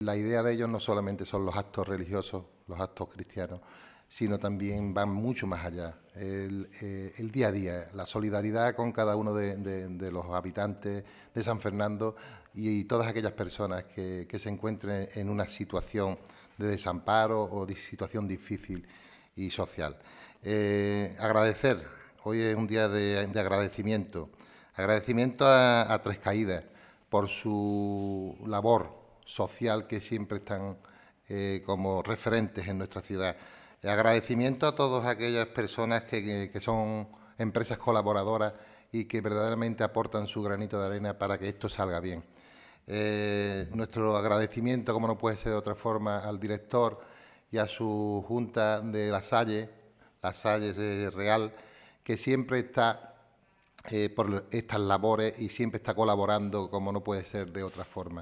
La idea de ellos no solamente son los actos religiosos, los actos cristianos, sino también van mucho más allá. El día a día, la solidaridad con cada uno de los habitantes de San Fernando y todas aquellas personas que se encuentren en una situación de desamparo o de situación difícil y social. Agradecer, hoy es un día de agradecimiento. Agradecimiento a Tres Caídas por su labor social que siempre están como referentes en nuestra ciudad. Agradecimiento a todas aquellas personas que son empresas colaboradoras y que verdaderamente aportan su granito de arena para que esto salga bien. Nuestro agradecimiento, como no puede ser de otra forma, al director y a su junta de La Salle Real, que siempre está por estas labores y siempre está colaborando como no puede ser de otra forma.